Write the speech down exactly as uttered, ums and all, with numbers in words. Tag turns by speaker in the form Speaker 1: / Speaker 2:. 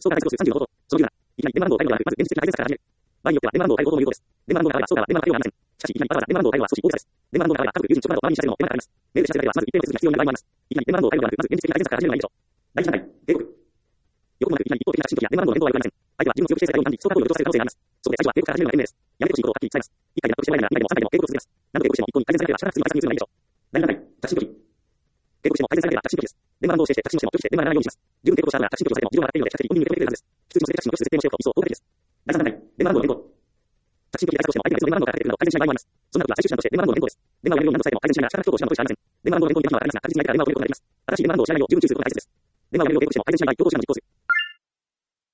Speaker 1: ストーカー開始コースさんじゅうのこと。そのじゅうなな。いきなり電話番号を変えるのではなく、まず現実的な配列から始める。場合によっては電話番号を変えることも有効です。電話番号が変われば、ストーカーは電話の対応がありません。しかし、いきなりわざわざ電話番号を変えるのは少し大げさです。電話番号が変われば、家族、友人、職場など周りに知らせるのも手間がかかります。メールで知らせるだけでは、まず一定の手続きが必要な場合もあります。いきなり電話番号を変えるのではなく、まず現実的な配列から始めるのがいいでしょう。第一段階、警告。予告もなくいきなり一方的な発信時や電話番号の変更はよくありません。相手は自分の強気性性を感じ、ストーカー行為を予想される可能性があります。そこで最初は警告から始めるのが賢明です。やめてほしいことをはっきり伝えます。一回で納得してもらえないなら、今でも三回でも警告を続けます。何度警告しても一向に改善されなければ、しばらくすぐに解散に移るのがいいでしょう。第二段階、着信拒否。警告しても改善されなければ着信拒否です。電話番号を指定して着信をしても拒否して電話が鳴らないようにします。十分警告をした後なら着信拒否をされても自動が鳴っているので、比較的本人に受け止めてくれるはずです。普通にそれで着信を拒否する設定もしておくと一層効果的です。第三段階、電話番号の変更。着信拒否で対策としても相手が別の電話番号からかけてくるなど改善しない場合もあります。そんな時は最終手段として電話番号の変更です。電話をやめるように何度伝えても改善しないならしばらく強行しないことしかありません。電話番号の変更に手間はかかりますが、確実に相手から電話を取ることができます。新しい電話番号を知らないよう十分注意することが大切です。電話をやめるよう警告しても改善しない場合、強行手段を実行する。